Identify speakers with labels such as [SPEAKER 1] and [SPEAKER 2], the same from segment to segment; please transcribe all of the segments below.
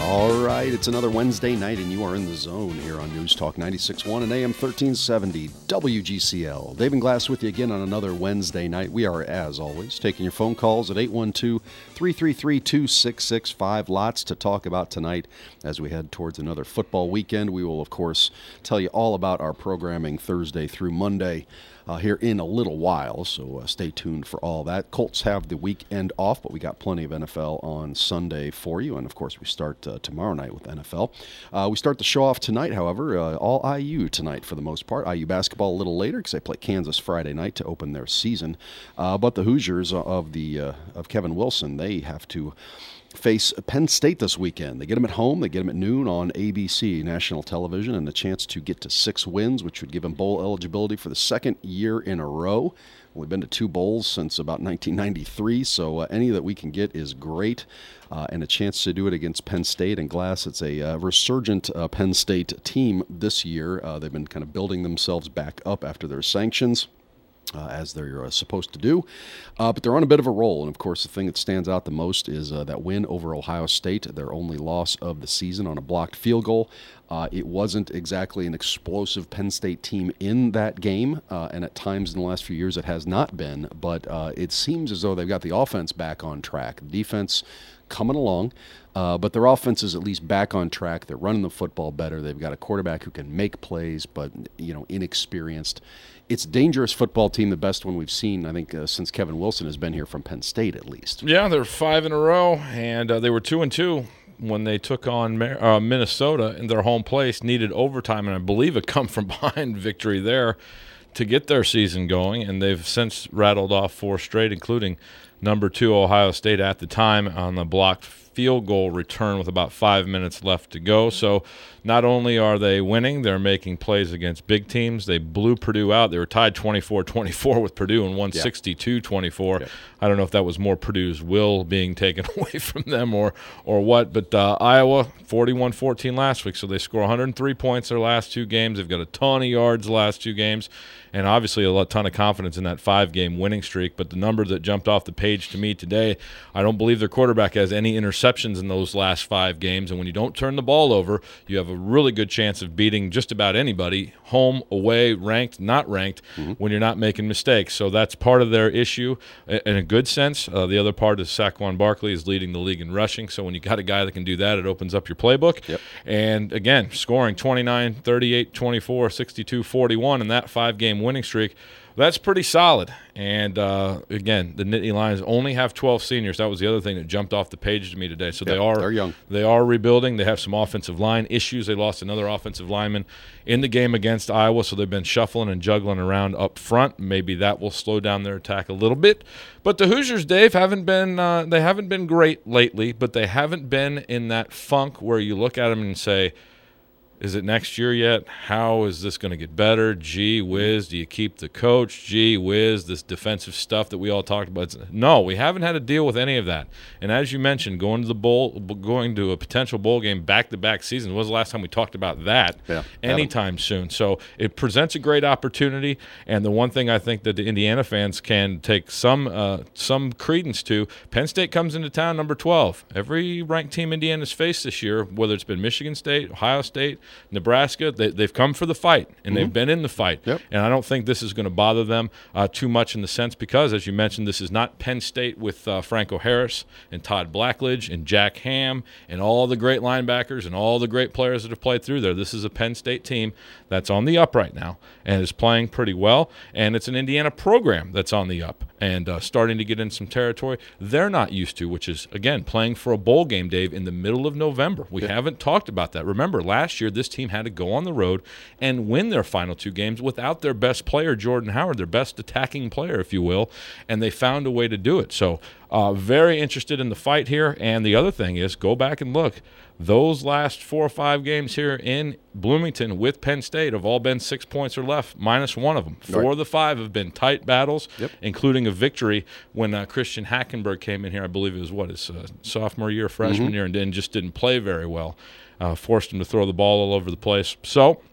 [SPEAKER 1] All right, it's another Wednesday night, and you are in the zone here on News Talk 96.1 and AM 1370 WGCL. Dave and Glass with you again on another Wednesday night. We are, as always, taking your phone calls at 812-333-2665. Lots to talk about tonight as we head towards another football weekend. We will, of course, tell you all about our programming Thursday through Monday here in a little while, so stay tuned for all that. Colts have the weekend off, but we got plenty of NFL on Sunday for you, and of course we start tomorrow night with NFL. We start the show off tonight, however, all IU tonight for the most part. IU basketball a little later because they play Kansas Friday night to open their season, but the Hoosiers of Kevin Wilson, they have to face Penn State this weekend. They get them at home. They get them at noon on ABC, national television, and a chance to get to 6 wins, which would give them bowl eligibility for the second year in a row. We've been to 2 bowls since about 1993, so any that we can get is great, and a chance to do it against Penn State. And Glass, it's a resurgent Penn State team this year. They've been kind of building themselves back up after their sanctions, as they're supposed to do. But they're on a bit of a roll. And, of course, the thing that stands out the most is that win over Ohio State, their only loss of the season on a blocked field goal. It wasn't exactly an explosive Penn State team in that game, and at times in the last few years it has not been. But it seems as though they've got the offense back on track. The defense coming along, but their offense is at least back on track. They're running the football better. They've got a quarterback who can make plays, but inexperienced. It's a dangerous football team, the best one we've seen, I think, since Kevin Wilson has been here from Penn State, at least.
[SPEAKER 2] Yeah, they're 5 in a row, and they were 2-2 when they took on Minnesota in their home place, needed overtime, and I believe a come-from-behind victory there to get their season going, and they've since rattled off 4 straight, including number 2 Ohio State at the time on the blocked field goal return with about 5 minutes left to go. So not only are they winning, they're making plays against big teams. They blew Purdue out. They were tied 24-24 with Purdue and won 62-24. Yeah. I don't know if that was more Purdue's will being taken away from them or what, but Iowa 41-14 last week, so they score 103 points their last 2 games. They've got a ton of yards the last 2 games, and obviously a ton of confidence in that 5-game winning streak. But the number that jumped off the page to me today, I don't believe their quarterback has any interceptions in those last 5 games, and when you don't turn the ball over, you have a really good chance of beating just about anybody, home, away, ranked, not ranked, when you're not making mistakes. So that's part of their issue in a good sense. The other part is Saquon Barkley is leading the league in rushing, so when you got a guy that can do that, it opens up your playbook.
[SPEAKER 1] Yep.
[SPEAKER 2] And again, scoring 29, 38, 24, 62, 41 in that 5-game winning streak, that's pretty solid. And, again, the Nittany Lions only have 12 seniors. That was the other thing that jumped off the page to me today. So they're young. They are rebuilding. They have some offensive line issues. They lost another offensive lineman in the game against Iowa, so they've been shuffling and juggling around up front. Maybe that will slow down their attack a little bit. But the Hoosiers, Dave, haven't been great lately, but they haven't been in that funk where you look at them and say, is it next year yet? How is this going to get better? Gee whiz, do you keep the coach? Gee whiz, this defensive stuff that we all talked about. No, we haven't had to deal with any of that. And as you mentioned, going to a potential bowl game back-to-back seasons. When was the last time we talked about that? Anytime soon. So it presents a great opportunity. And the one thing I think that the Indiana fans can take some credence to, Penn State comes into town number 12. Every ranked team Indiana's faced this year, whether it's been Michigan State, Ohio State, Nebraska, they've come for the fight, and they've been in the fight.
[SPEAKER 1] Yep.
[SPEAKER 2] And I don't think this is going to bother them too much in the sense because, as you mentioned, this is not Penn State with Franco Harris and Todd Blackledge and Jack Ham and all the great linebackers and all the great players that have played through there. This is a Penn State team that's on the up right now and is playing pretty well, and it's an Indiana program that's on the up and starting to get in some territory they're not used to, which is, again, playing for a bowl game, Dave, in the middle of November. We haven't talked about that. Remember, last year this team had to go on the road and win their final 2 games without their best player, Jordan Howard, their best attacking player, if you will, and they found a way to do it. So very interested in the fight here. And the other thing is, go back and look. Those last 4 or 5 games here in Bloomington with Penn State have all been 6 points or less, minus one of them. 4 of the 5 have been tight battles, including a victory when Christian Hackenberg came in here. I believe it was, his sophomore year, freshman year, and just didn't play very well. Forced him to throw the ball all over the place. So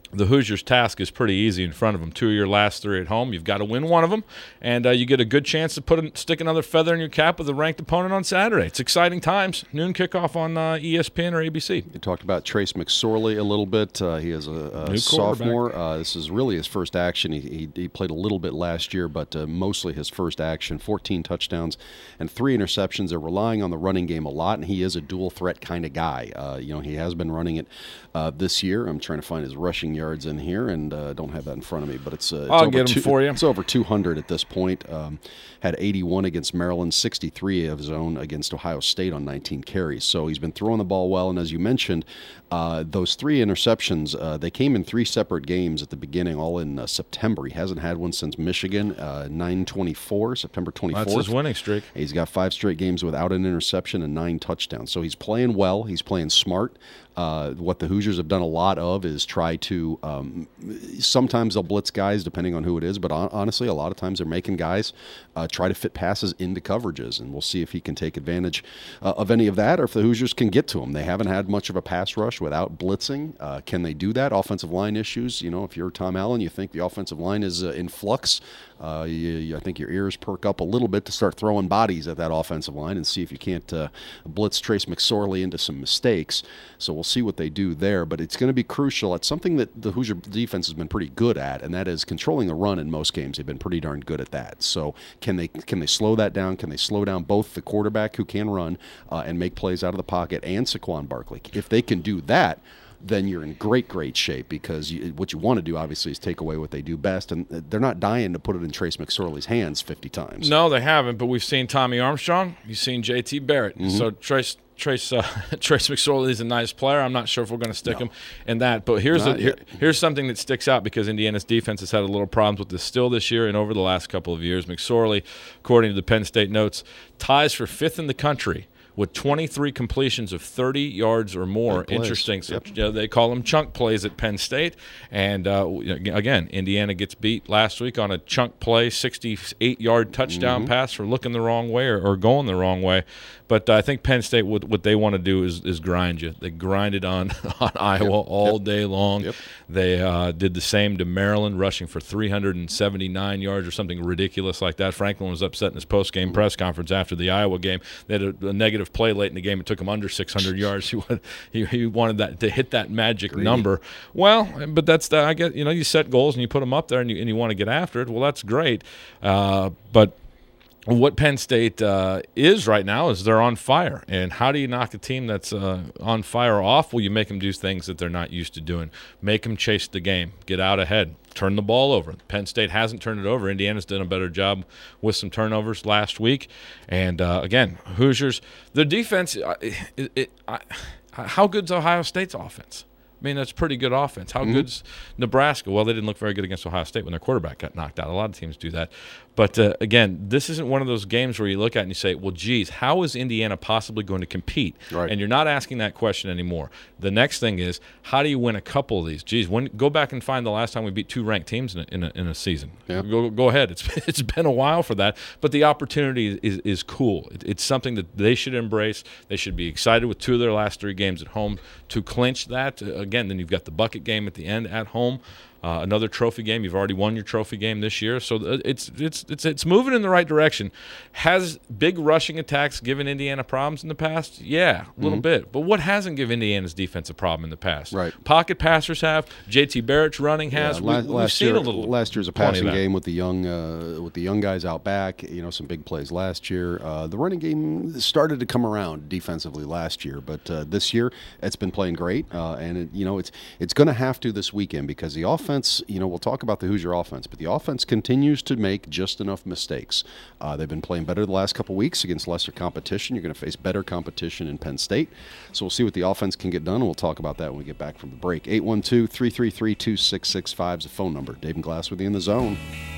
[SPEAKER 2] the Hoosiers' task is pretty easy in front of them. 2 of your last 3 at home. You've got to win one of them, and you get a good chance to stick another feather in your cap with a ranked opponent on Saturday. It's exciting times. Noon kickoff on ESPN or ABC.
[SPEAKER 1] You talked about Trace McSorley a little bit. He is a sophomore. This is really his first action. He played a little bit last year, but mostly his first action. 14 touchdowns and 3 interceptions. They're relying on the running game a lot, and he is a dual threat kind of guy. He has been running it this year. I'm trying to find his rushing yards in here, and don't have that in front of me, but it's
[SPEAKER 2] I'll get them for you.
[SPEAKER 1] It's over 200 at this point. Had 81 against Maryland, 63 of his own against Ohio State on 19 carries. So he's been throwing the ball well, and as you mentioned, those 3 interceptions, they came in 3 separate games at the beginning, all in September. He hasn't had one since Michigan, 9/24, September 24th.
[SPEAKER 2] That's his winning streak.
[SPEAKER 1] He's got 5 straight games without an interception and 9 touchdowns. So he's playing well. He's playing smart. What the Hoosiers have done a lot of is try to sometimes they'll blitz guys depending on who it is, but honestly, a lot of times they're making guys try to fit passes into coverages, and we'll see if he can take advantage of any of that or if the Hoosiers can get to him. They haven't had much of a pass rush without blitzing. Can they do that? Offensive line issues. If you're Tom Allen, you think the offensive line is in flux. I think your ears perk up a little bit to start throwing bodies at that offensive line and see if you can't blitz Trace McSorley into some mistakes. So we'll see what they do there, but it's going to be crucial. It's something that the Hoosier defense has been pretty good at, and that is controlling the run in most games. They've been pretty darn good at that. So can they slow that down? Can they slow down both the quarterback who can run and make plays out of the pocket and Saquon Barkley? If they can do that, then you're in great shape because what you want to do, obviously, is take away what they do best, and they're not dying to put it in Trace McSorley's hands 50 times.
[SPEAKER 2] No, they haven't, but we've seen Tommy Armstrong. You've seen J.T. Barrett. Mm-hmm. So Trace McSorley is a nice player. I'm not sure if we're going to stick him in that. But here's something that sticks out because Indiana's defense has had a little problems with this still this year and over the last couple of years. McSorley, according to the Penn State notes, ties for 5th in the country with 23 completions of 30 yards or more. Interesting. So, they call them chunk plays at Penn State. And, again, Indiana gets beat last week on a chunk play, 68-yard touchdown pass for looking the wrong way or going the wrong way. But I think Penn State, what they want to do is grind you. They grinded on Iowa all day long. Yep. They did the same to Maryland, rushing for 379 yards or something ridiculous like that. Franklin was upset in his post-game press conference after the Iowa game. They had a negative play late in the game. It took him under 600 yards. He wanted that to hit that magic number. Well, but that's I guess you set goals and you put them up there and you want to get after it. Well, that's great, but what Penn State is right now is they're on fire. And how do you knock a team that's on fire off? Well, you make them do things that they're not used to doing. Make them chase the game. Get out ahead. Turn the ball over. Penn State hasn't turned it over. Indiana's done a better job with some turnovers last week. And, again, Hoosiers, their defense, how good's Ohio State's offense? I mean, that's pretty good offense. How good's Nebraska? Well, they didn't look very good against Ohio State when their quarterback got knocked out. A lot of teams do that. But, again, this isn't one of those games where you look at it and you say, well, geez, how is Indiana possibly going to compete? Right. And you're not asking that question anymore. The next thing is, how do you win a couple of these? Geez, go back and find the last time we beat 2 ranked teams in a season. Yeah. Go ahead. It's been a while for that. But the opportunity is cool. It's something that they should embrace. They should be excited with 2 of their last 3 games at home to clinch that. Again, then you've got the bucket game at the end at home. Another trophy game. You've already won your trophy game this year, so it's moving in the right direction. Has big rushing attacks given Indiana problems in the past? Yeah, a little bit. But what hasn't given Indiana's defense a problem in the past? Right. Pocket passers have. J.T. Barrett's running has.
[SPEAKER 1] Yeah,
[SPEAKER 2] we've seen a little.
[SPEAKER 1] Last year's a passing game with the young guys out back. Some big plays last year. The running game started to come around defensively last year, but this year it's been playing great. And it's going to have to this weekend because the offense. We'll talk about the Hoosier offense, but the offense continues to make just enough mistakes. They've been playing better the last couple weeks against lesser competition. You're going to face better competition in Penn State. So we'll see what the offense can get done, and we'll talk about that when we get back from the break. 812-333-2665 is the phone number. Dave and Glass with you in the zone.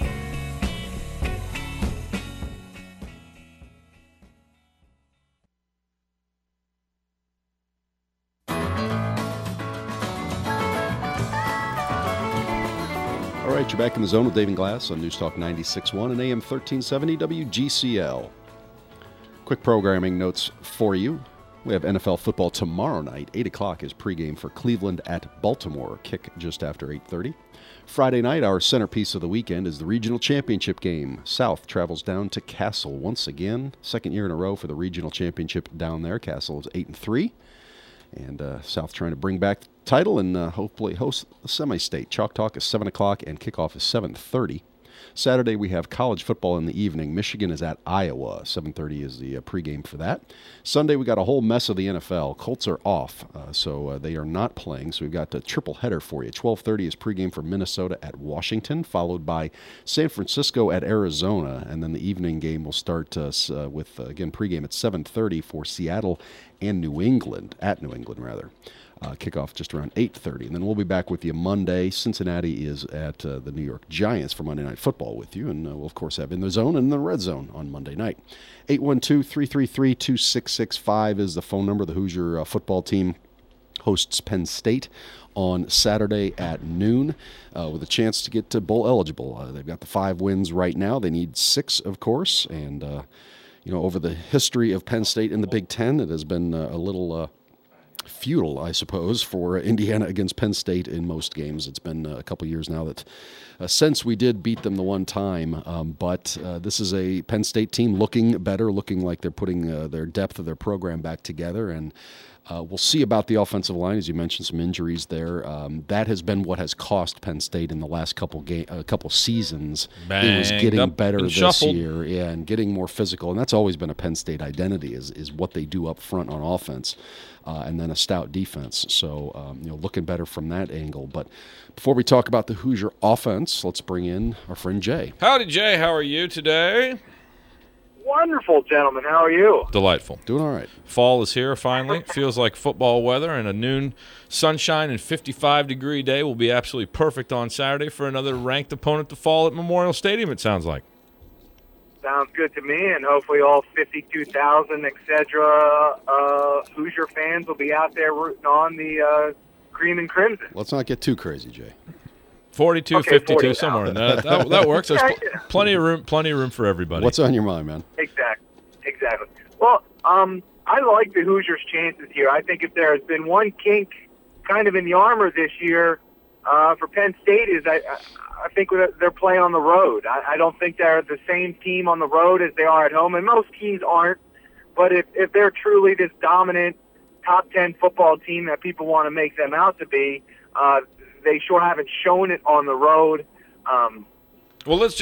[SPEAKER 1] All right, you're back in the zone with Dave and Glass on News Talk 96.1 and AM 1370 WGCL. Quick programming notes for you. We have NFL football tomorrow night. 8 o'clock is pregame for Cleveland at Baltimore. Kick just after 8:30. Friday night, our centerpiece of the weekend is the regional championship game. South travels down to Castle once again. Second year in a row for the regional championship down there. Castle is 8-3. And South trying to bring back the title and hopefully host the semi-state. Chalk Talk is 7 o'clock and kickoff is 7:30. Saturday, we have college football in the evening. Michigan is at Iowa. 7:30 is the pregame for that. Sunday, we got a whole mess of the NFL. Colts are off, so they are not playing. So we've got a triple header for you. 12:30 is pregame for Minnesota at Washington, followed by San Francisco at Arizona. And then the evening game will start with, again, pregame at 7:30 for Seattle and New England, at New England, rather. Kickoff just around 8:30. And then we'll be back with you Monday. Cincinnati is at the New York Giants for Monday Night Football with you. And we'll, of course, have In the Zone and The Red Zone on Monday night. 812-333-2665 is the phone number. The Hoosier football team hosts Penn State on Saturday at noon with a chance to get to bowl eligible. They've got the 5 wins right now. They need 6, of course. And, over the history of Penn State in the Big Ten, it has been a little futile, I suppose, for Indiana against Penn State in most games. It's been a couple years now that since we did beat them the one time, but this is a Penn State team looking better, looking like they're putting their depth of their program back together, and we'll see about the offensive line. As you mentioned, some injuries there. That has been what has cost Penn State in the last couple seasons. It was getting better this year, and getting more physical, and that's always been a Penn State identity is what they do up front on offense. And then a stout defense. So, looking better from that angle. But before we talk about the Hoosier offense, let's bring in our friend Jay.
[SPEAKER 2] Howdy, Jay. How are you today?
[SPEAKER 3] Wonderful, gentlemen. How are you?
[SPEAKER 2] Delightful.
[SPEAKER 1] Doing all right.
[SPEAKER 2] Fall is here finally. Feels like football weather, and a noon sunshine and 55-degree day will be absolutely perfect on Saturday for another ranked opponent to fall at Memorial Stadium, it sounds like.
[SPEAKER 3] Sounds good to me, and hopefully all 52,000, etc. Hoosier fans will be out there rooting on the green and crimson.
[SPEAKER 1] Let's not get too crazy, Jay.
[SPEAKER 2] 42,
[SPEAKER 3] okay,
[SPEAKER 2] 52,
[SPEAKER 3] 40,
[SPEAKER 2] somewhere in that. That works. There's plenty of room for everybody.
[SPEAKER 1] What's on your mind, man?
[SPEAKER 3] Exactly. Well, I like the Hoosiers' chances here. I think if there has been one kink kind of in the armor this year for Penn State is I think they're playing on the road. I don't think they're the same team on the road as they are at home, and most teams aren't. But if they're truly this dominant top 10 football team that people want to make them out to be, they sure haven't shown it on the road.
[SPEAKER 2] Well, let's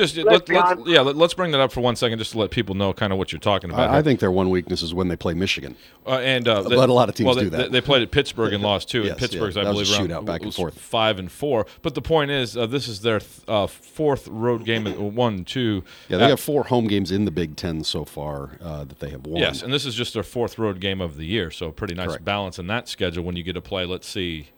[SPEAKER 2] bring that up for 1 second just to let people know kind of what you're talking about.
[SPEAKER 1] I think their one weakness is when they play Michigan.
[SPEAKER 2] But
[SPEAKER 1] a lot of teams do that.
[SPEAKER 2] They played at Pittsburgh and lost too.
[SPEAKER 1] Yes,
[SPEAKER 2] and Pittsburgh's,
[SPEAKER 1] yeah,
[SPEAKER 2] I believe,
[SPEAKER 1] was a shootout back and forth.
[SPEAKER 2] 5-4. But the point is, this is their 4th road game. 1, 2.
[SPEAKER 1] Yeah, they have 4 home games in the Big Ten so far that they have won.
[SPEAKER 2] Yes, and this is just their 4th road game of the year. So pretty nice balance in that schedule when you get to play. Let's see.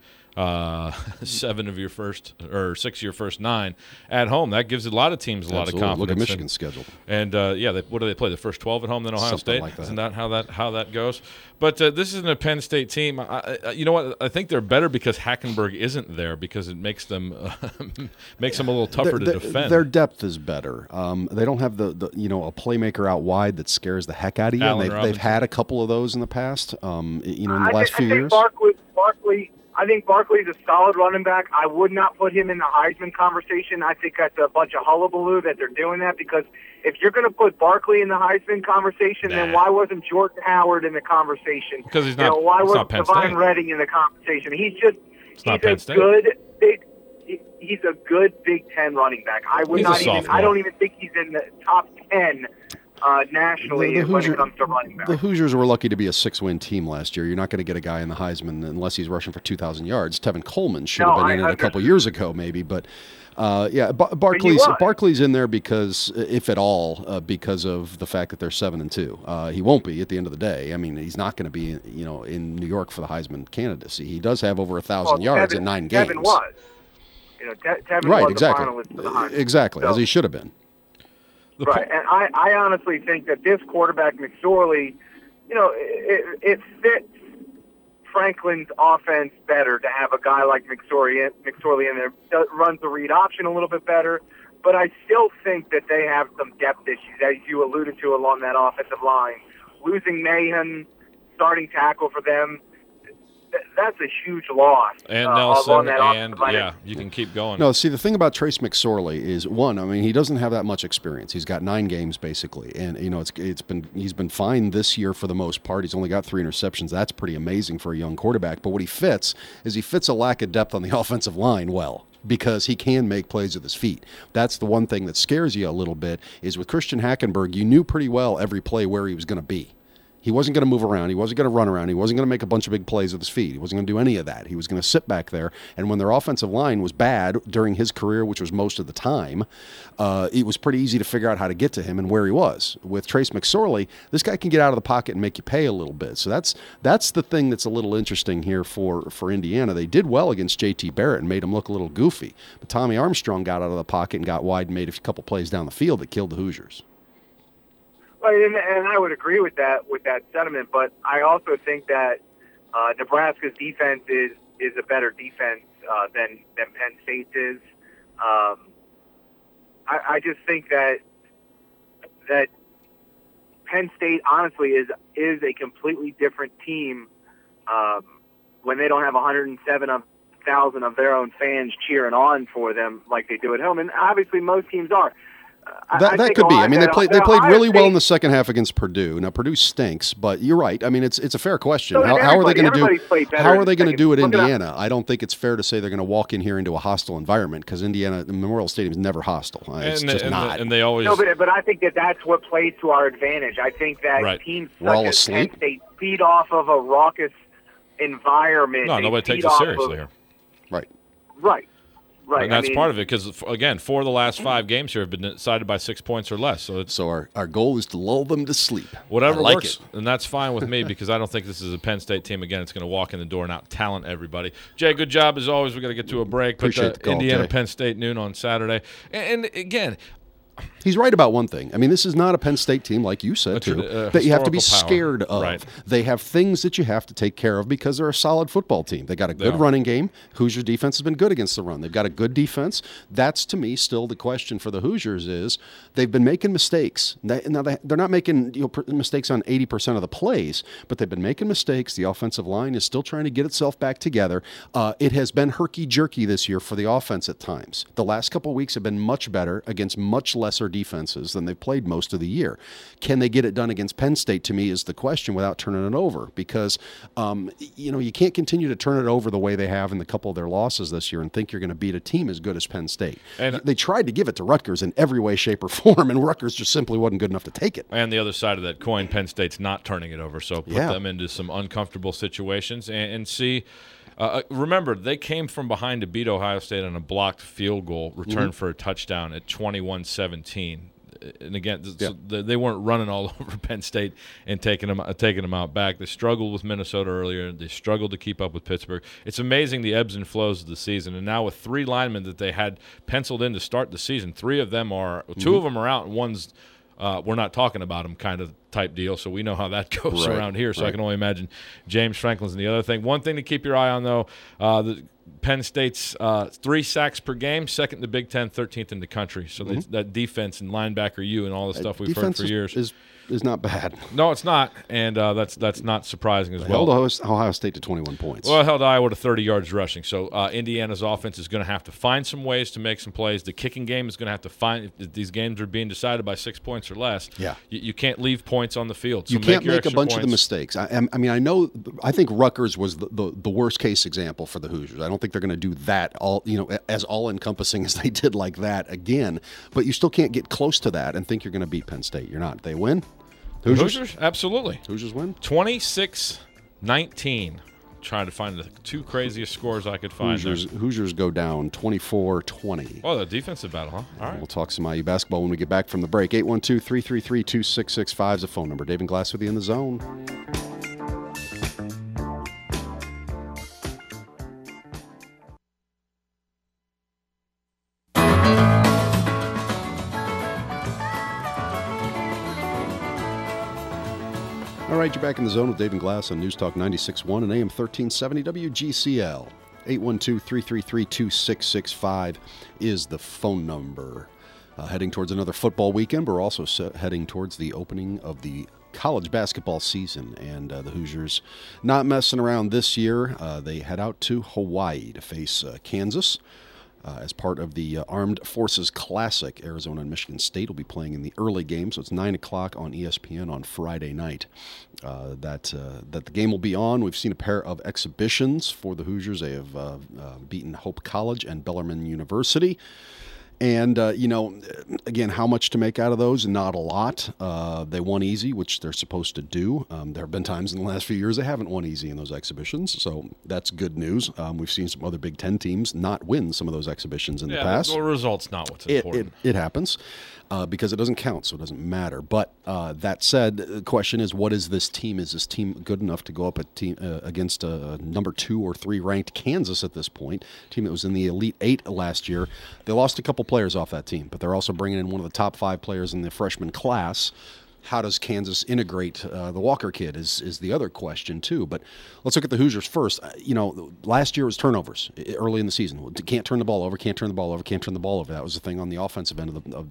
[SPEAKER 2] 7 of your first or 6 of your first 9 at home. That gives a lot of teams a lot of confidence.
[SPEAKER 1] Look at Michigan's schedule.
[SPEAKER 2] And what do they play? The first 12 at home, then Ohio State.
[SPEAKER 1] Like that.
[SPEAKER 2] Isn't that how that goes? But this isn't a Penn State team. You know what? I think they're better because Hackenberg isn't there because it makes them a little tougher to defend.
[SPEAKER 1] Their depth is better. They don't have the a playmaker out wide that scares the heck out of you. And they've had a couple of those in the past. In the last few years.
[SPEAKER 3] I think Barkley's a solid running back. I would not put him in the Heisman conversation. I think that's a bunch of hullabaloo that they're doing that because if you're going to put Barkley in the Heisman conversation, then why wasn't Jordan Howard in the conversation?
[SPEAKER 2] Because he's not.
[SPEAKER 3] Why wasn't
[SPEAKER 2] Penn State.
[SPEAKER 3] Devine Redding in the conversation? He's a good Big Ten running back. I don't even think he's in the top 10. Nationally when it comes to running back.
[SPEAKER 1] The Hoosiers were lucky to be a 6-win team last year. You're not going to get a guy in the Heisman unless he's rushing for 2,000 yards. Tevin Coleman should have been in it a couple years ago maybe, but Barkley's in there because, if at all, because of the fact that they're 7-2. He won't be at the end of the day. I mean, he's not going to be in New York for the Heisman candidacy. He does have over 1,000 yards in 9 games.
[SPEAKER 3] Tevin was. Tevin was
[SPEAKER 1] exactly.
[SPEAKER 3] the finalist for the Heisman.
[SPEAKER 1] Exactly, as he should have been.
[SPEAKER 3] Right, and I honestly think that this quarterback, McSorley, it fits Franklin's offense better to have a guy like McSorley in there that runs the read option a little bit better. But I still think that they have some depth issues, as you alluded to, along that offensive line. Losing Mahan starting tackle for them. That's a huge loss.
[SPEAKER 2] And Nelson, and
[SPEAKER 3] yeah,
[SPEAKER 2] you can keep going.
[SPEAKER 1] No, see, the thing about Trace McSorley is, one, I mean, he doesn't have that much experience. He's got 9 games basically, and he's been fine this year for the most part. He's only got 3 interceptions. That's pretty amazing for a young quarterback. But what he fits a lack of depth on the offensive line well, because he can make plays with his feet. That's the one thing that scares you a little bit, is with Christian Hackenberg, you knew pretty well every play where he was going to be. He wasn't going to move around. He wasn't going to run around. He wasn't going to make a bunch of big plays with his feet. He wasn't going to do any of that. He was going to sit back there. And when their offensive line was bad during his career, which was most of the time, it was pretty easy to figure out how to get to him and where he was. With Trace McSorley, this guy can get out of the pocket and make you pay a little bit. So that's the thing that's a little interesting here for Indiana. They did well against J.T. Barrett and made him look a little goofy. But Tommy Armstrong got out of the pocket and got wide and made a couple plays down the field that killed the Hoosiers.
[SPEAKER 3] Well, and I would agree with that sentiment, but I also think that Nebraska's defense is a better defense than Penn State's is. I just think that Penn State honestly is a completely different team when they don't have 107,000 of their own fans cheering on for them like they do at home, and obviously most teams are.
[SPEAKER 1] That could be. I mean, they played really well in the second half against Purdue. Now Purdue stinks, but you're right. I mean, it's a fair question.
[SPEAKER 3] So
[SPEAKER 1] how are they going to do? How are they going to do at
[SPEAKER 3] Look
[SPEAKER 1] Indiana? I don't think it's fair to say they're going to walk in here into a hostile environment, because Indiana Memorial Stadium is never hostile. It's just not.
[SPEAKER 2] And they always.
[SPEAKER 3] No, but I think that's what plays to our advantage. I think that teams such as Penn State feed off of a raucous environment.
[SPEAKER 2] No, nobody takes it seriously here.
[SPEAKER 1] Right.
[SPEAKER 3] Right. Right.
[SPEAKER 2] And that's part of it, because, again, 4 of the last 5 games here have been decided by 6 points or less. So
[SPEAKER 1] our goal is to lull them to sleep.
[SPEAKER 2] Whatever works, and that's fine with me, because I don't think this is a Penn State team, again, it's going to walk in the door and out-talent everybody. Jay, good job as always. We've got to get to a break.
[SPEAKER 1] Appreciate the call,
[SPEAKER 2] Indiana,
[SPEAKER 1] Jay.
[SPEAKER 2] Penn State, noon on Saturday. And again,
[SPEAKER 1] he's right about one thing. I mean, this is not a Penn State team, like you said, too, that you have to be scared of.
[SPEAKER 2] Right.
[SPEAKER 1] They have things that you have to take care of because they're a solid football team. They got a good running game. Hoosiers' defense has been good against the run. They've got a good defense. That's, to me, still the question for the Hoosiers is they've been making mistakes. They're not making mistakes on 80% of the plays, but they've been making mistakes. The offensive line is still trying to get itself back together. It has been herky-jerky this year for the offense at times. The last couple of weeks have been much better against much lesser defenses than they've played most of the year. Can they get it done against Penn State, to me, is the question, without turning it over, because you can't continue to turn it over the way they have in the couple of their losses this year and think you're going to beat a team as good as Penn State. And they tried to give it to Rutgers in every way, shape, or form, and Rutgers just simply wasn't good enough to take it.
[SPEAKER 2] And the other side of that coin, Penn State's not turning it over, so put them into some uncomfortable situations and see. Remember, they came from behind to beat Ohio State on a blocked field goal, returned for a touchdown at 21-17. And again, so they weren't running all over Penn State and taking them out back. They struggled with Minnesota earlier. They struggled to keep up with Pittsburgh. It's amazing the ebbs and flows of the season. And now with 3 linemen that they had penciled in to start the season, 2 of them are out, and one's we're not talking about him kind of type deal, so we know how that goes around here. So I can only imagine James Franklin's the other thing. One thing to keep your eye on, though, the Penn State's 3 sacks per game, second in the Big Ten, 13th in the country. So that defense and linebacker and all the stuff we've heard for years
[SPEAKER 1] is not bad.
[SPEAKER 2] No, it's not, and that's not surprising as well.
[SPEAKER 1] Held Ohio State to 21 points.
[SPEAKER 2] Well, held Iowa to 30 yards rushing. So Indiana's offense is going to have to find some ways to make some plays. The kicking game is going to have to find, if these games are being decided by 6 points or less, you can't leave points on the field. So
[SPEAKER 1] you can't make a bunch of the mistakes. I think Rutgers was the worst case example for the Hoosiers. I don't think they're going to do that as all-encompassing as they did like that again, but you still can't get close to that and think you're going to beat Penn State. You're not. They win.
[SPEAKER 2] Hoosiers? Absolutely.
[SPEAKER 1] Hoosiers win?
[SPEAKER 2] 26-19. Trying to find the 2 craziest scores I could find.
[SPEAKER 1] Hoosiers go down 24-20.
[SPEAKER 2] Oh, the defensive battle, huh? All right.
[SPEAKER 1] We'll talk some IU basketball when we get back from the break. 812-333-2665 is the phone number. Dave and Glass with you in the zone. All right, you're back in the zone with Dave and Glass on News Talk 96.1 and AM 1370 WGCL. 812-333-2665 is the phone number. Heading towards another football weekend, but we're also heading towards the opening of the college basketball season, and the Hoosiers not messing around this year. They head out to Hawaii to face Kansas. As part of the Armed Forces Classic. Arizona and Michigan State will be playing in the early game, so it's 9 o'clock on ESPN on Friday night. That the game will be on. We've seen a pair of exhibitions for the Hoosiers. They have beaten Hope College and Bellarmine University. And, again, how much to make out of those? Not a lot. They won easy, which they're supposed to do. There have been times in the last few years they haven't won easy in those exhibitions, so that's good news. We've seen some other Big Ten teams not win some of those exhibitions in the past.
[SPEAKER 2] The result's not what's important.
[SPEAKER 1] It happens because it doesn't count, so it doesn't matter. But that said, the question is, what is this team? Is this team good enough to go up against a number 2 or 3 ranked Kansas at this point? A team that was in the Elite 8 last year. They lost a couple players off that team, but they're also bringing in one of the top 5 players in the freshman class. How does Kansas integrate the Walker kid is the other question, too. But let's look at the Hoosiers first. Last year was turnovers early in the season. Can't turn the ball over, can't turn the ball over, can't turn the ball over. That was the thing on the offensive end of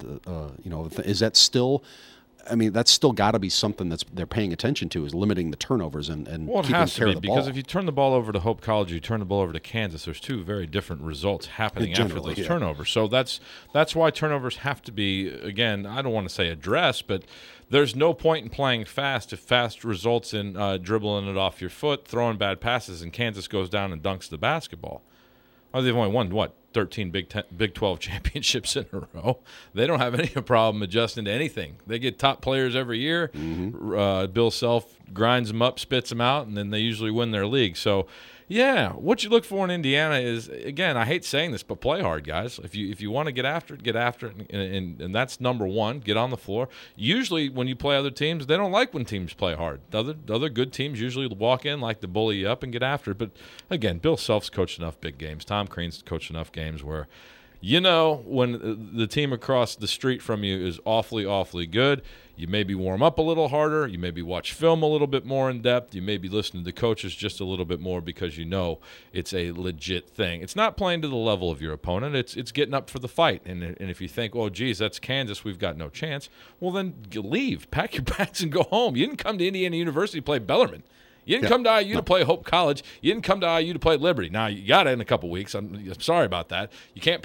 [SPEAKER 1] the is that still – I mean, that's still got to be something they're paying attention to, is limiting the turnovers and keeping care of the ball. Well, it has to be,
[SPEAKER 2] because if you turn the ball over to Hope College, you turn the ball over to Kansas, there's 2 very different results happening after those turnovers. So that's why turnovers have to be, again, I don't want to say addressed, but there's no point in playing fast if fast results in dribbling it off your foot, throwing bad passes, and Kansas goes down and dunks the basketball. Oh, they've only won, 13 Big 12 championships in a row. They don't have any problem adjusting to anything. They get top players every year. Mm-hmm. Bill Self grinds them up, spits them out, and then they usually win their league. So, yeah, what you look for in Indiana is, again, I hate saying this, but play hard, guys. If you want to get after it, and that's number 1. Get on the floor. Usually when you play other teams, they don't like when teams play hard. The other good teams usually walk in, like to bully you up and get after it. But, again, Bill Self's coached enough big games. Tom Crean's coached enough games where, when the team across the street from you is awfully, awfully good, you maybe warm up a little harder. You maybe watch film a little bit more in depth. You maybe listen to the coaches just a little bit more because it's a legit thing. It's not playing to the level of your opponent. It's getting up for the fight. And if you think, oh, geez, that's Kansas, we've got no chance, well, then leave. Pack your bags and go home. You didn't come to Indiana University to play Bellarmine. You didn't come to IU to play Hope College. You didn't come to IU to play Liberty. Now you got it in a couple weeks. I'm sorry about that. You can't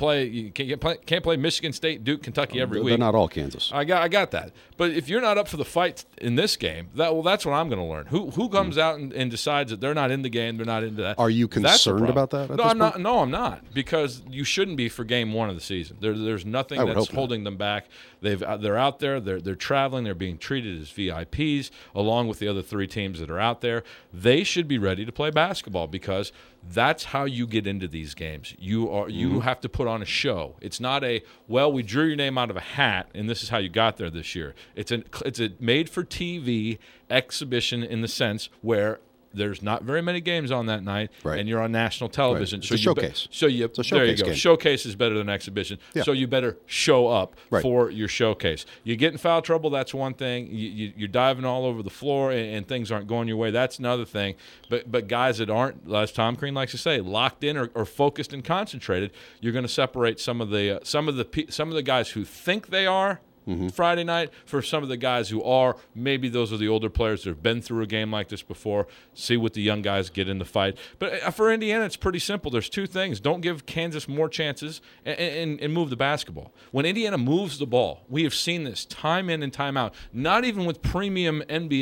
[SPEAKER 2] play Michigan State, Duke, Kentucky every week.
[SPEAKER 1] They're not all Kansas.
[SPEAKER 2] I got that. But if you're not up for the fight in this game, that's what I'm going to learn. Who comes out and decides that they're not in the game, they're not into that?
[SPEAKER 1] Are you concerned about that?
[SPEAKER 2] No, I'm not. No, I'm not, because you shouldn't be for game 1 of the season. There's nothing that's holding them back. They're out there. They're traveling. They're being treated as VIPs along with the other 3 teams that are out there. They should be ready to play basketball, because that's how you get into these games. You have to put on a show. It's not we drew your name out of a hat and this is how you got there this year. It's a made-for-TV exhibition, in the sense where there's not very many games on that night, and you're on national television.
[SPEAKER 1] Right. It's a showcase.
[SPEAKER 2] There you go. Game. Showcase is better than exhibition. Yeah. So you better show up for your showcase. You get in foul trouble, that's one thing. You're diving all over the floor and things aren't going your way, that's another thing. But guys that aren't, as Tom Crean likes to say, locked in or focused and concentrated, you're going to separate some of the guys who think they are. Mm-hmm. Friday night for some of the guys who are, maybe those are the older players that have been through a game like this before, see what the young guys get in the fight. But for Indiana, it's pretty simple. There's 2 things. Don't give Kansas more chances and move the basketball. When Indiana moves the ball, we have seen this time in and time out, not even with premium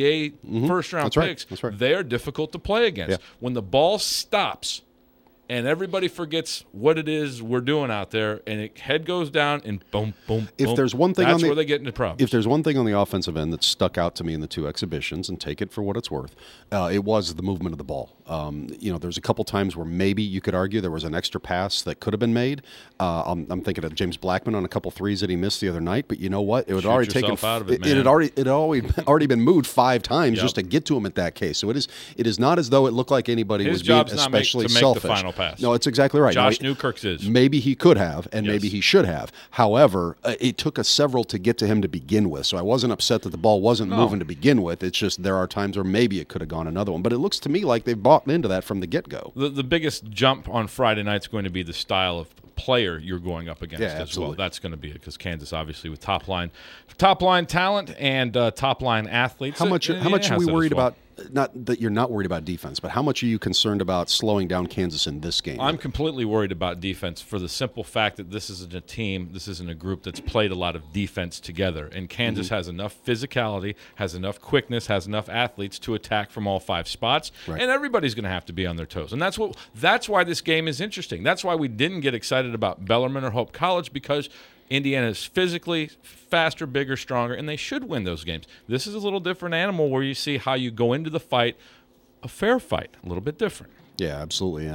[SPEAKER 2] NBA first-round picks.
[SPEAKER 1] That's right.
[SPEAKER 2] They are difficult to play against. Yeah. When the ball stops and everybody forgets what it is we're doing out there, and head goes down, and boom, boom, boom.
[SPEAKER 1] There's one thing
[SPEAKER 2] that's where they get into problems.
[SPEAKER 1] If there's one thing on the offensive end that stuck out to me in the 2 exhibitions, and take it for what it's worth, it was the movement of the ball. There's a couple times where maybe you could argue there was an extra pass that could have been made. I'm thinking of James Blackman on a couple threes that he missed the other night, but you know what? It had already taken. It had already been moved 5 times just to get to him at that case. So it is not as though it looked like anybody was being especially selfish.
[SPEAKER 2] The final pass.
[SPEAKER 1] No, it's exactly right.
[SPEAKER 2] Josh Newkirk's is.
[SPEAKER 1] Maybe he could have, and maybe he should have. However, it took us several to get to him to begin with, so I wasn't upset that the ball wasn't moving to begin with. It's just there are times where maybe it could have gone another one. But it looks to me like they've bought into that from the get-go.
[SPEAKER 2] The biggest jump on Friday night is going to be the style of player you're going up against as
[SPEAKER 1] absolutely.
[SPEAKER 2] well. That's going to be it, because Kansas, obviously, with top line talent and top line athletes.
[SPEAKER 1] How much are we
[SPEAKER 2] has it
[SPEAKER 1] worried
[SPEAKER 2] as well.
[SPEAKER 1] about? Not that you're not worried about defense, but how much are you concerned about slowing down Kansas in this game?
[SPEAKER 2] I'm completely worried about defense for the simple fact that this isn't a team, this isn't a group that's played a lot of defense together. And Kansas has enough physicality, has enough quickness, has enough athletes to attack from all 5 spots,
[SPEAKER 1] Right.
[SPEAKER 2] and everybody's going to have to be on their toes. And that's why this game is interesting. That's why we didn't get excited about Bellarmine or Hope College, because Indiana is physically faster, bigger, stronger, and they should win those games. This is a little different animal where you see how you go into the fight, a fair fight, a little bit different.
[SPEAKER 1] Yeah, absolutely.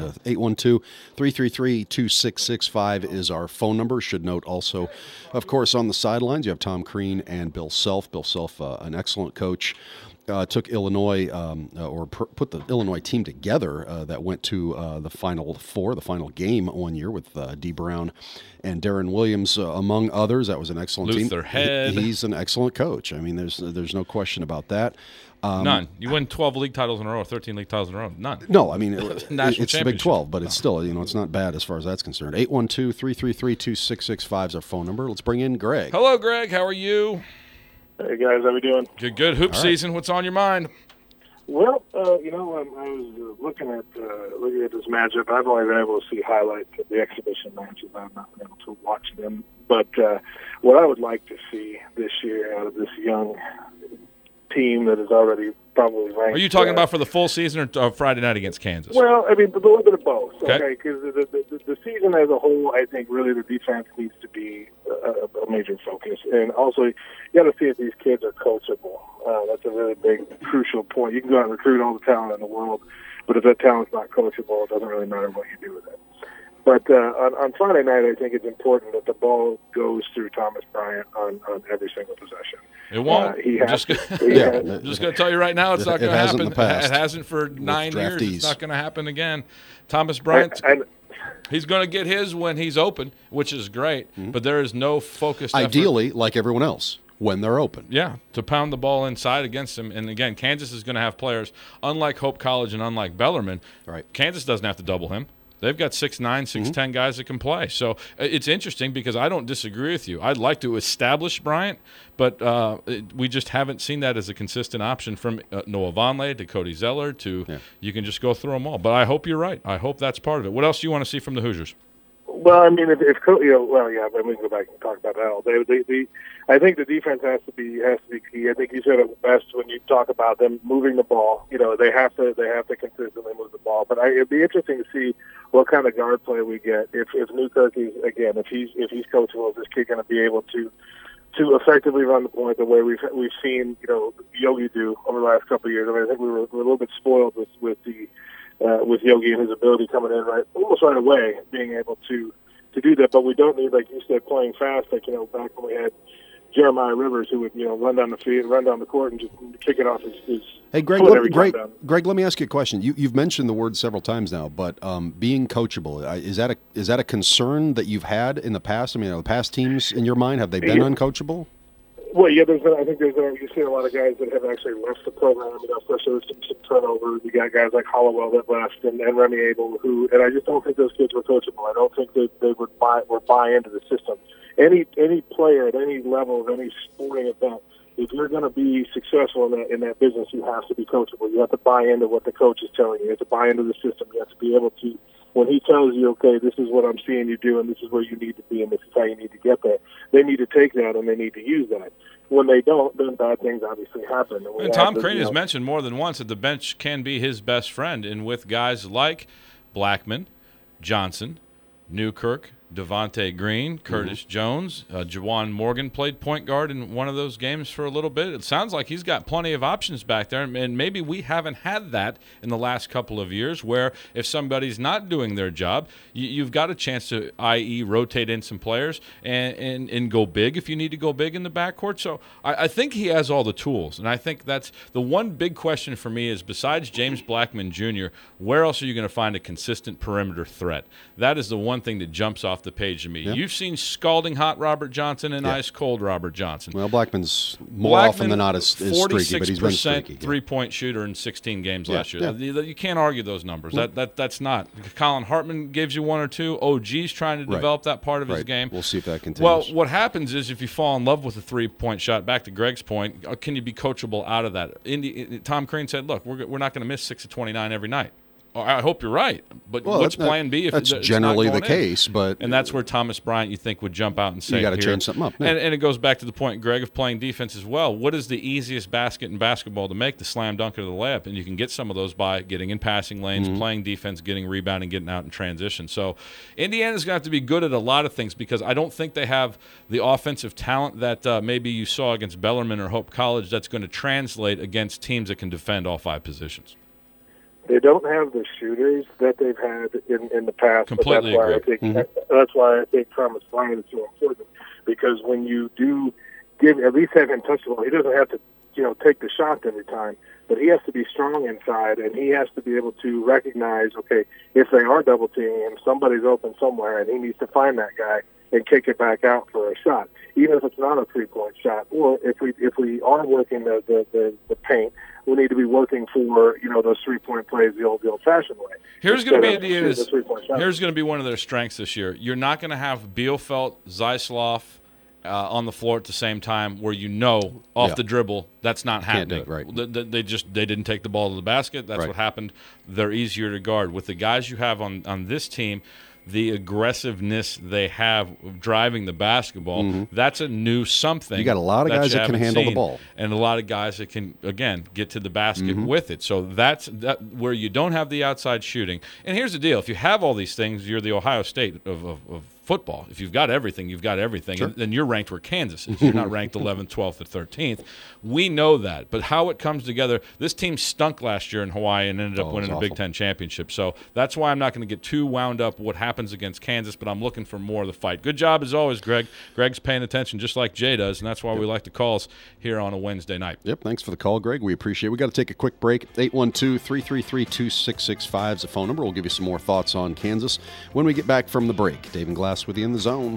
[SPEAKER 1] 812-333-2665 is our phone number. Should note also, of course, on the sidelines, you have Tom Crean and Bill Self. Bill Self, an excellent coach. Took Illinois, put the Illinois team together that went to the Final Four, the final game one year with Dee Brown and Darren Williams, among others. That was an excellent
[SPEAKER 2] Luther
[SPEAKER 1] team.
[SPEAKER 2] Head.
[SPEAKER 1] He's an excellent coach. I mean, there's no question about that.
[SPEAKER 2] None. You win 12 league titles in a row, 13 league titles in a row. None.
[SPEAKER 1] No, I mean,
[SPEAKER 2] National
[SPEAKER 1] it's the Big
[SPEAKER 2] championship.
[SPEAKER 1] 12, but it's still, it's not bad as far as that's concerned. 812-333-2665 is our phone number. Let's bring in Greg.
[SPEAKER 2] Hello, Greg. How are you?
[SPEAKER 4] Hey guys, how we doing?
[SPEAKER 2] Good. Hoop season. What's on your mind?
[SPEAKER 4] Well, I was looking at this matchup. I've only been able to see highlights of the exhibition matches. I've not been able to watch them. But what I would like to see this year out of this young team that is already probably ranked.
[SPEAKER 2] Are you talking about for the full season or Friday night against Kansas?
[SPEAKER 4] Well, I mean, a little bit of both.
[SPEAKER 2] Okay.
[SPEAKER 4] Because the season as a whole, I think really the defense needs to be a major focus, and also you got to see if these kids are coachable. That's a really big, crucial point. You can go out and recruit all the talent in the world, but if that talent's not coachable, it doesn't really matter what you do with it. But on Friday night, I think it's important that the ball goes through Thomas Bryant on every single possession.
[SPEAKER 2] It won't.
[SPEAKER 4] Just
[SPEAKER 2] going to tell you right now, it's not going to happen.
[SPEAKER 1] In the past.
[SPEAKER 2] It hasn't for 9 years.
[SPEAKER 1] draftees.
[SPEAKER 2] It's not going to happen again. Thomas Bryant, he's going to get his when he's open, which is great, but there is no focused effort.
[SPEAKER 1] Ideally, like everyone else, when they're open.
[SPEAKER 2] Yeah, to pound the ball inside against him. And again, Kansas is going to have players, unlike Hope College and unlike Bellarmine.
[SPEAKER 1] Right.
[SPEAKER 2] Kansas doesn't have to double him. They've got 6'9", 6'10" guys that can play. So it's interesting because I don't disagree with you. I'd like to establish Bryant, but we just haven't seen that as a consistent option from Noah Vonleh to Cody Zeller to you can just go through them all. But I hope you're right. I hope that's part of it. What else do you want to see from the Hoosiers?
[SPEAKER 4] Well, I mean, but we can go back and talk about that all day. I think the defense has to be key. I think you said it best when you talk about them moving the ball. They have to consistently move the ball. But it'd be interesting to see what kind of guard play we get if Newkirk is if he's coachable. Is this kid going to be able to effectively run the point the way we've seen Yogi do over the last couple of years? I mean, I think we were a little bit spoiled with Yogi and his ability coming in almost right away, being able to do that. But we don't need, like you said, playing fast. Back when we had Jeremiah Rivers, who would run down the field, run down the court, and just kick it off his.
[SPEAKER 1] Hey, Greg. Greg, let me ask you a question. You've mentioned the word several times now, but being coachable, is that a concern that you've had in the past? I mean, the past teams in your mind, have they been uncoachable?
[SPEAKER 4] Well, yeah, you see a lot of guys that have actually left the program, especially with some turnover. You got guys like Hollowell that left and Remy Abel, and I just don't think those kids were coachable. I don't think that they would buy into the system. Any player at any level of any sporting event, if you're going to be successful in that business, you have to be coachable. You have to buy into what the coach is telling you. You have to buy into the system. You have to be able to, when he tells you, okay, this is what I'm seeing you do, and this is where you need to be, and this is how you need to get there, they need to take that and they need to use that. When they don't, then bad things obviously happen.
[SPEAKER 2] And Tom Crean has mentioned more than once that the bench can be his best friend, and with guys like Blackman, Johnson, Newkirk, Devontae Green, Curtis Jones, Jawan Morgan played point guard in one of those games for a little bit. It sounds like he's got plenty of options back there, and maybe we haven't had that in the last couple of years where if somebody's not doing their job, you've got a chance to, i.e., rotate in some players and go big if you need to go big in the backcourt. So I think he has all the tools, and I think that's the one big question for me is besides James Blackman Jr., where else are you going to find a consistent perimeter threat? That is the one thing that jumps off off the page to me.
[SPEAKER 1] Yeah.
[SPEAKER 2] You've seen scalding hot Robert Johnson and
[SPEAKER 1] Yeah.
[SPEAKER 2] ice cold Robert Johnson.
[SPEAKER 1] Well, Blackman's more often than not is streaky, but he's been streaky.
[SPEAKER 2] 46% three-point shooter in 16 games last year.
[SPEAKER 1] Yeah.
[SPEAKER 2] You can't argue those numbers. That's not. Colin Hartman gives you one or two. OG's trying to develop that part of his game.
[SPEAKER 1] We'll see if that continues.
[SPEAKER 2] Well, what happens is if you fall in love with a three-point shot, back to Greg's point, can you be coachable out of that? Tom Crean said, look, we're not going to miss 6 of 29 every night. I hope you're right, but what's plan B if
[SPEAKER 1] that's
[SPEAKER 2] it's
[SPEAKER 1] generally
[SPEAKER 2] not
[SPEAKER 1] the
[SPEAKER 2] going in?
[SPEAKER 1] case? But
[SPEAKER 2] And that's where Thomas Bryant, you think, would jump out and say,
[SPEAKER 1] you got to
[SPEAKER 2] here.
[SPEAKER 1] change something up. Yeah.
[SPEAKER 2] And it goes back to the point, Greg, of playing defense as well. What is the easiest basket in basketball to make? The slam dunk or the layup, and you can get some of those by getting in passing lanes, playing defense, getting rebounding, getting out in transition. So Indiana's going to have to be good at a lot of things because I don't think they have the offensive talent that maybe you saw against Bellarmine or Hope College that's going to translate against teams that can defend all 5 positions.
[SPEAKER 4] They don't have the shooters that they've had in the past.
[SPEAKER 2] Completely
[SPEAKER 4] but
[SPEAKER 2] agree.
[SPEAKER 4] That's why I think Thomas Bryant is so important, because when you do at least have him touch the ball, he doesn't have to take the shot every time, but he has to be strong inside, and he has to be able to recognize, okay, if they are double teaming him, somebody's open somewhere, and he needs to find that guy and kick it back out for a shot, even if it's not a 3-point shot. Or if we are working the paint, we need to be working for those 3-point plays the old-fashioned way.
[SPEAKER 2] Here's going to be one of their strengths this year. You're not going to have Bielfeldt, Zeisloff on the floor at the same time, where off the dribble that's not happening.
[SPEAKER 1] Can't do it,
[SPEAKER 2] right? They didn't take the ball to the basket. That's what happened. They're easier to guard with the guys you have on this team. The aggressiveness they have of driving the basketball, that's a new something.
[SPEAKER 1] You got a lot of guys that can handle the ball.
[SPEAKER 2] And a lot of guys that can, again, get to the basket with it. So that's where you don't have the outside shooting. And here's the deal. If you have all these things, you're the Ohio State of football. If you've got everything, you've got everything.
[SPEAKER 1] Sure.
[SPEAKER 2] And then you're ranked where Kansas is. You're not ranked 11th, 12th, or 13th. We know that. But how it comes together, this team stunk last year in Hawaii and ended up winning a Big Ten championship. So that's why I'm not going to get too wound up what happens against Kansas, but I'm looking for more of the fight. Good job as always, Greg. Greg's paying attention just like Jay does, and that's why we like the calls here on a Wednesday night.
[SPEAKER 1] Yep, thanks for the call, Greg. We appreciate it. We got to take a quick break. 812-333-2665 is the phone number. We'll give you some more thoughts on Kansas when we get back from the break. Dave and Glass with you in the zone.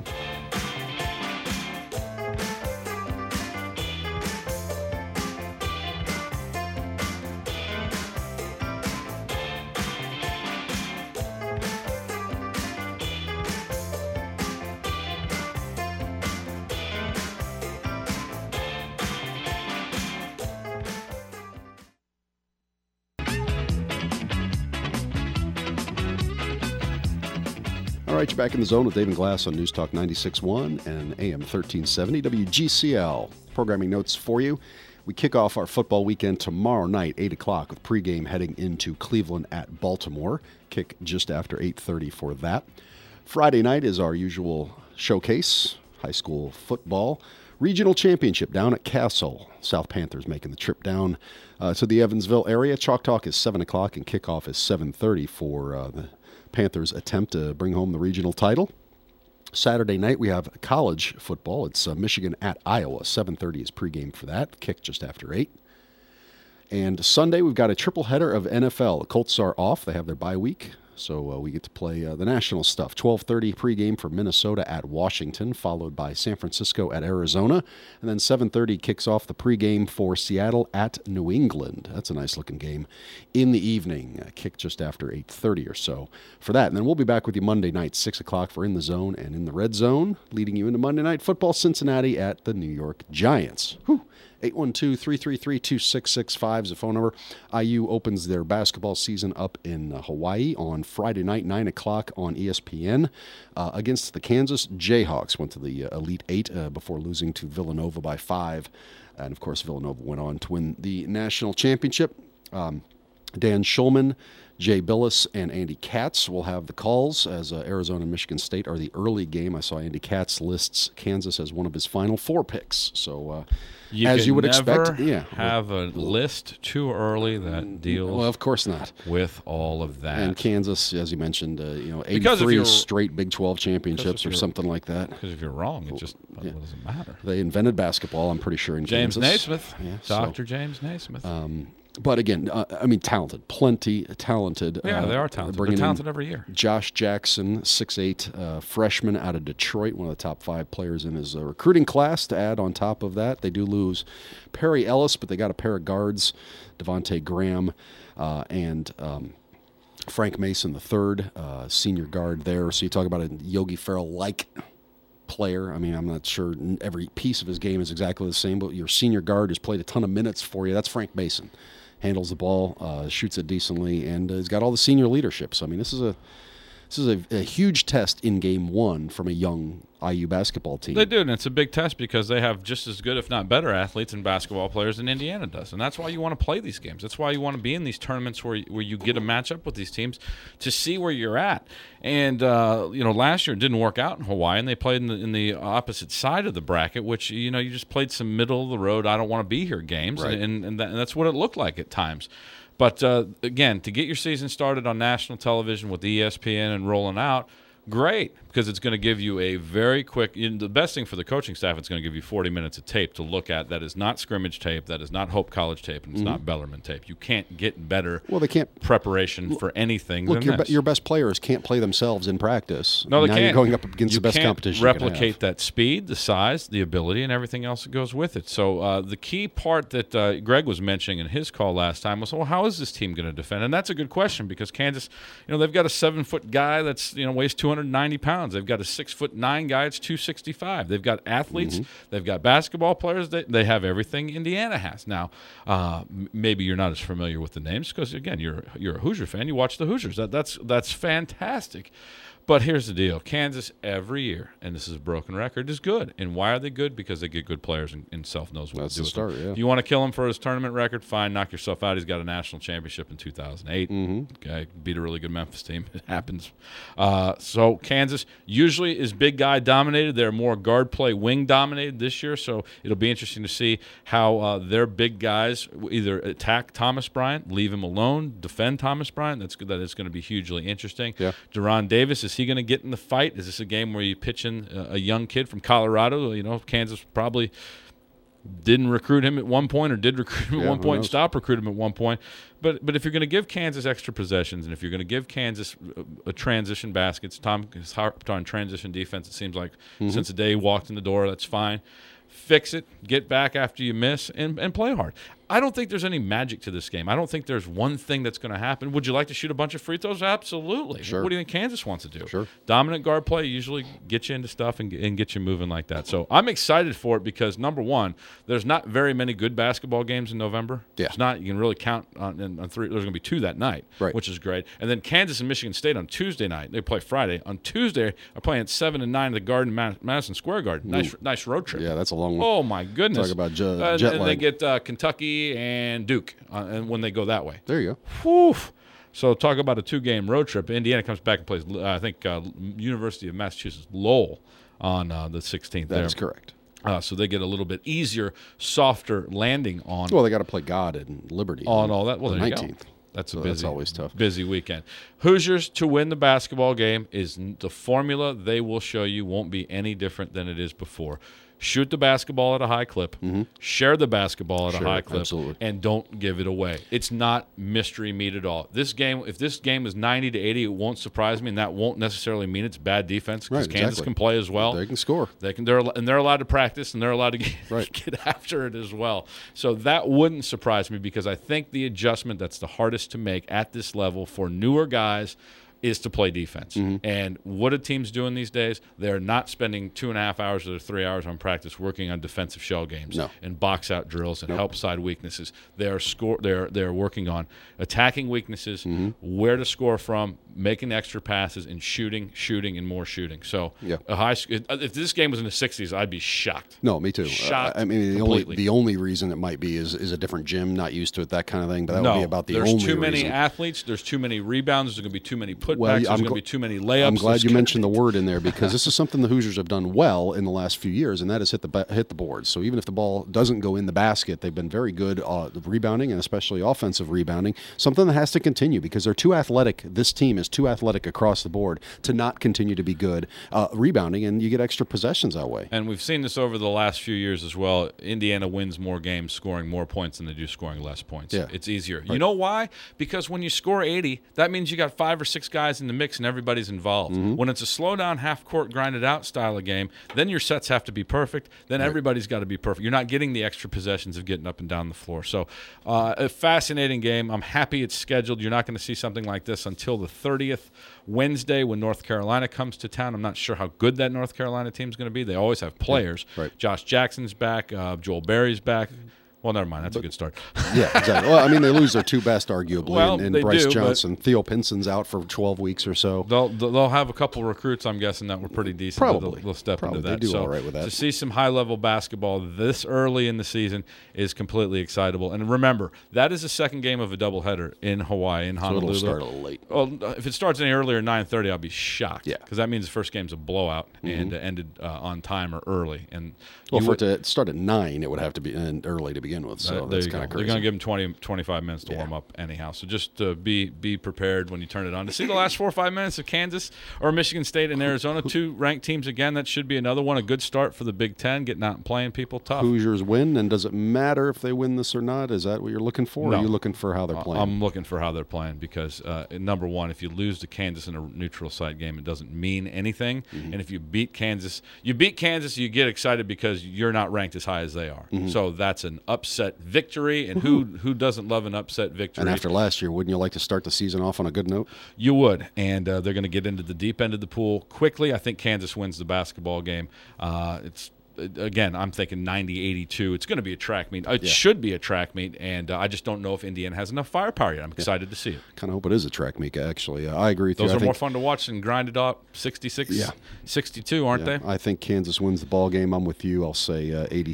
[SPEAKER 1] All right, you're back in the zone with Dave and Glass on News Talk 96.1 and AM 1370 WGCL. Programming notes for you. We kick off our football weekend tomorrow night, 8 o'clock, with pregame heading into Cleveland at Baltimore. Kick just after 8:30 for that. Friday night is our usual showcase, high school football. Regional championship down at Castle. South Panthers making the trip down to the Evansville area. Chalk Talk is 7 o'clock and kickoff is 7:30 for the Panthers attempt to bring home the regional title. Saturday night we have college football. It's Michigan at Iowa. 7:30 is pregame for that. Kick just after 8. And Sunday we've got a triple header of NFL. The Colts are off. They have their bye week. So we get to play the national stuff. 12:30 pregame for Minnesota at Washington, followed by San Francisco at Arizona. And then 7:30 kicks off the pregame for Seattle at New England. That's a nice-looking game in the evening. Kick just after 8:30 or so for that. And then we'll be back with you Monday night, 6 o'clock for In the Zone and In the Red Zone, leading you into Monday Night Football, Cincinnati at the New York Giants. 812-333-2665 is the phone number. IU opens their basketball season up in Hawaii on Friday night, 9 o'clock on ESPN against the Kansas Jayhawks. Went to the Elite Eight before losing to Villanova by 5. And, of course, Villanova went on to win the national championship. Dan Schulman, Jay Billis, and Andy Katz will have the calls, as Arizona and Michigan State are the early game. I saw Andy Katz lists Kansas as one of his final 4 picks. So, as you would expect,
[SPEAKER 2] have a list too early that deals.
[SPEAKER 1] Well, of course not.
[SPEAKER 2] With all of that.
[SPEAKER 1] And Kansas, as you mentioned, 83 straight Big 12 championships or something like that.
[SPEAKER 2] Because if you're wrong, it just doesn't matter.
[SPEAKER 1] They invented basketball, I'm pretty sure, in
[SPEAKER 2] James
[SPEAKER 1] Kansas.
[SPEAKER 2] Naismith, Dr. James Naismith.
[SPEAKER 1] But again, I mean, talented, plenty talented.
[SPEAKER 2] Yeah, they are talented. They're
[SPEAKER 1] Bringing
[SPEAKER 2] talented
[SPEAKER 1] in
[SPEAKER 2] every year.
[SPEAKER 1] Josh Jackson, 6'8", freshman out of Detroit, one of the top 5 players in his recruiting class. To add on top of that, they do lose Perry Ellis, but they got a pair of guards, Devontae Graham and Frank Mason III, senior guard there. So you talk about a Yogi Ferrell-like player. I mean, I'm not sure every piece of his game is exactly the same, but your senior guard has played a ton of minutes for you. That's Frank Mason. Handles the ball, shoots it decently, and he's got all the senior leadership. So, I mean, this is a huge test in Game 1 from a young IU basketball team.
[SPEAKER 2] They do, and it's a big test because they have just as good, if not better, athletes and basketball players than Indiana does. And that's why you want to play these games. That's why you want to be in these tournaments where you get a matchup with these teams to see where you're at. And, last year it didn't work out in Hawaii, and they played in the opposite side of the bracket, which, you just played some middle-of-the-road, I don't want to be here games.
[SPEAKER 1] Right.
[SPEAKER 2] And that's what it looked like at times. But, again, to get your season started on national television with ESPN and rolling out, great, because it's going to give you a very quick – the best thing for the coaching staff, it's going to give you 40 minutes of tape to look at. That is not scrimmage tape. That is not Hope College tape, and it's not Bellarmine tape. You can't get better
[SPEAKER 1] Well, they can't
[SPEAKER 2] preparation for anything
[SPEAKER 1] Look,
[SPEAKER 2] than this.
[SPEAKER 1] your best players can't play themselves in practice.
[SPEAKER 2] No, they
[SPEAKER 1] now
[SPEAKER 2] can't.
[SPEAKER 1] You're going up against
[SPEAKER 2] you
[SPEAKER 1] the best
[SPEAKER 2] can't
[SPEAKER 1] competition you can
[SPEAKER 2] replicate
[SPEAKER 1] have.
[SPEAKER 2] that speed, the size, the ability, and everything else that goes with it. So the key part that Greg was mentioning in his call last time was, well, how is this team going to defend? And that's a good question because Kansas, they've got a 7-foot guy that's weighs 290 pounds. They've got a 6'9" guy that's 265. They've got athletes. They've got basketball players. They have everything Indiana has. Now, maybe you're not as familiar with the names because again, you're a Hoosier fan. You watch the Hoosiers. That's fantastic. But here's the deal. Kansas every year, and this is a broken record, is good. And why are they good? Because they get good players and Self knows what
[SPEAKER 1] That's
[SPEAKER 2] to do
[SPEAKER 1] the
[SPEAKER 2] with
[SPEAKER 1] start,
[SPEAKER 2] them.
[SPEAKER 1] yeah.
[SPEAKER 2] If you want to kill him for his tournament record, fine, knock yourself out. He's got a national championship in 2008. Okay, beat a really good Memphis team. It happens. So Kansas usually is big guy dominated. They're more guard play wing dominated this year, so it'll be interesting to see how their big guys either attack Thomas Bryant, leave him alone, defend Thomas Bryant. That is going to be hugely interesting.
[SPEAKER 1] Yeah.
[SPEAKER 2] Deron Davis, is he going to get in the fight? Is this a game where you pitch in a young kid from Colorado? Kansas probably didn't recruit him at one point or did recruit him at one point and stop recruiting him at one point. But if you're going to give Kansas extra possessions and if you're going to give Kansas a transition baskets, Tom has harped on transition defense, it seems like, since the day he walked in the door. That's fine. Fix it, get back after you miss, and play hard. I don't think there's any magic to this game. I don't think there's one thing that's going to happen. Would you like to shoot a bunch of free throws? Absolutely.
[SPEAKER 1] Sure.
[SPEAKER 2] What do you think Kansas wants to do?
[SPEAKER 1] Sure.
[SPEAKER 2] Dominant guard play usually gets you into stuff and get you moving like that. So I'm excited for it because, number one, there's not very many good basketball games in November.
[SPEAKER 1] Yeah.
[SPEAKER 2] It's not. You can really count on 3. There's going to be 2 that night,
[SPEAKER 1] right,
[SPEAKER 2] which is great. And then Kansas and Michigan State on Tuesday night. They play Friday. On Tuesday, are playing at 7 and 9 at the Garden, Madison Square Garden. Nice road trip.
[SPEAKER 1] Yeah, that's a long one.
[SPEAKER 2] Oh, my goodness.
[SPEAKER 1] Talk about jet
[SPEAKER 2] and
[SPEAKER 1] lag.
[SPEAKER 2] they get Kentucky and Duke and when they go that way.
[SPEAKER 1] There you go.
[SPEAKER 2] Whew. So talk about a 2-game road trip. Indiana comes back and plays, I think, University of Massachusetts Lowell on the 16th.
[SPEAKER 1] That is correct.
[SPEAKER 2] So they get a little bit easier, softer landing on.
[SPEAKER 1] Well, they got to play God and Liberty
[SPEAKER 2] on all that. Well,
[SPEAKER 1] the
[SPEAKER 2] there you
[SPEAKER 1] 19th.
[SPEAKER 2] go. That's
[SPEAKER 1] That's always tough.
[SPEAKER 2] Busy weekend. Hoosiers to win the basketball game is the formula they will show you won't be any different than it is before. Shoot the basketball at a high clip, share the basketball at a high clip,
[SPEAKER 1] absolutely.
[SPEAKER 2] and don't give it away. It's not mystery meat at all. If this game is 90 to 80, it won't surprise me, and that won't necessarily mean it's bad defense because
[SPEAKER 1] Right,
[SPEAKER 2] Kansas
[SPEAKER 1] exactly.
[SPEAKER 2] can play as well.
[SPEAKER 1] They can score.
[SPEAKER 2] They're allowed to practice, and they're allowed to get after it as well. So that wouldn't surprise me because I think the adjustment that's the hardest to make at this level for newer guys is to play defense. And what do teams doing these days? They're not spending 2.5 hours or 3 hours on practice working on defensive shell games and box out drills and help side weaknesses. They're working on attacking weaknesses, where to score from, making extra passes, and shooting, and more shooting. So if this game was in the 60s, I'd be shocked.
[SPEAKER 1] No, me too.
[SPEAKER 2] Shocked.
[SPEAKER 1] I mean,
[SPEAKER 2] completely.
[SPEAKER 1] the only reason it might be is a different gym, not used to it, that kind of thing. But that would be about the only
[SPEAKER 2] There's too many
[SPEAKER 1] reason.
[SPEAKER 2] athletes. There's too many rebounds. There's going to be too many putbacks.
[SPEAKER 1] Well,
[SPEAKER 2] there's going to be too many layups.
[SPEAKER 1] I'm glad you mentioned the word in there because this is something the Hoosiers have done well in the last few years, and that is hit the boards. So even if the ball doesn't go in the basket, they've been very good rebounding and especially offensive rebounding, something that has to continue because they're too athletic. This team is too athletic across the board to not continue to be good rebounding, and you get extra possessions that way.
[SPEAKER 2] And we've seen this over the last few years as well. Indiana wins more games scoring more points than they do scoring less points.
[SPEAKER 1] Yeah.
[SPEAKER 2] It's easier.
[SPEAKER 1] Right.
[SPEAKER 2] You know why? Because when you score 80, that means you got 5 or 6 guys in the mix and everybody's involved. When it's a slow down, half court, grinded out style of game, then your sets have to be perfect. Then everybody's got to be perfect. You're not getting the extra possessions of getting up and down the floor. So a fascinating game. I'm happy it's scheduled. You're not going to see something like this until the 30th, Wednesday, when North Carolina comes to town. I'm not sure how good that North Carolina team is going to be. They always have players.
[SPEAKER 1] Right.
[SPEAKER 2] Josh Jackson's back. Joel Berry's back. Well, never mind. That's a good start.
[SPEAKER 1] Yeah, exactly. Well, I mean, they lose their 2 best, arguably,
[SPEAKER 2] Well,
[SPEAKER 1] and
[SPEAKER 2] they
[SPEAKER 1] Bryce
[SPEAKER 2] do,
[SPEAKER 1] Johnson. Theo Pinson's out for 12 weeks or so.
[SPEAKER 2] They'll have a couple recruits, I'm guessing, that were pretty decent.
[SPEAKER 1] Probably.
[SPEAKER 2] They'll step into that.
[SPEAKER 1] They do
[SPEAKER 2] so
[SPEAKER 1] all right with that.
[SPEAKER 2] To see some high-level basketball this early in the season is completely excitable. And remember, that is the second game of a doubleheader in Hawaii, in Honolulu.
[SPEAKER 1] So it'll start a little late.
[SPEAKER 2] Well, if it starts any earlier, 9:30, I'll be shocked.
[SPEAKER 1] Yeah.
[SPEAKER 2] Because that means the first game's a blowout and ended on time or early. And
[SPEAKER 1] Well, for it to start at 9, it would have to be early to begin with. So that's kind of crazy.
[SPEAKER 2] They're going to give them 20, 25 minutes to warm up anyhow. So just be prepared when you turn it on. To see the last 4 or 5 minutes of Kansas or Michigan State and Arizona, 2 ranked teams again, that should be another one. A good start for the Big Ten, getting out and playing people tough.
[SPEAKER 1] Hoosiers win, and does it matter if they win this or not? Is that what you're looking for?
[SPEAKER 2] No.
[SPEAKER 1] Or are you looking for how they're playing?
[SPEAKER 2] I'm looking for how they're playing because, number one, if you lose to Kansas in a neutral site game, it doesn't mean anything. And if you beat Kansas, you get excited because you're not ranked as high as they are. So that's an upset victory, and who doesn't love an upset victory?
[SPEAKER 1] And after last year, wouldn't you like to start the season off on a good note?
[SPEAKER 2] You would, and they're going to get into the deep end of the pool quickly. I think Kansas wins the basketball game. Again, I'm thinking 90-82. It's going to be a track meet. It should be a track meet, and I just don't know if Indiana has enough firepower yet. I'm excited to see it.
[SPEAKER 1] Kind of hope it is a track meet, actually. I agree with
[SPEAKER 2] Those
[SPEAKER 1] you.
[SPEAKER 2] are more fun to watch than grinded up 66, 62, aren't they?
[SPEAKER 1] I think Kansas wins the ball game. I'm with you. I'll say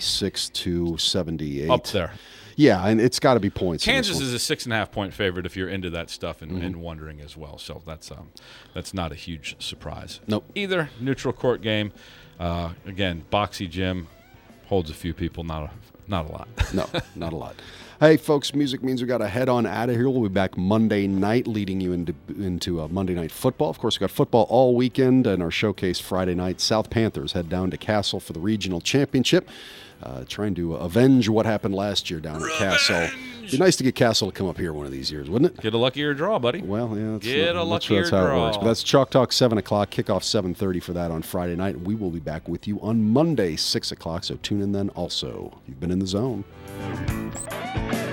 [SPEAKER 1] 86-78.
[SPEAKER 2] Up there.
[SPEAKER 1] Yeah, and it's got to be points.
[SPEAKER 2] Kansas is a 6.5-point favorite if you're into that stuff and wondering as well. So that's not a huge surprise.
[SPEAKER 1] Nope.
[SPEAKER 2] Either neutral court game. Again, boxy gym holds a few people, not a lot.
[SPEAKER 1] No, not a lot. Hey, folks, music means we got to head on out of here. We'll be back Monday night, leading you into Monday Night Football. Of course, we got football all weekend, and our showcase Friday night. South Panthers head down to Castle for the regional championship, trying to avenge what happened last year down at Castle. It'd be nice to get Castle to come up here one of these years, wouldn't it?
[SPEAKER 2] Get a luckier draw, buddy.
[SPEAKER 1] Well, yeah.
[SPEAKER 2] I'm not
[SPEAKER 1] sure that's how it works. But that's Chalk Talk, 7 o'clock, kickoff 7:30 for that on Friday night. And we will be back with you on Monday, 6 o'clock. So tune in then also. You've been in the zone.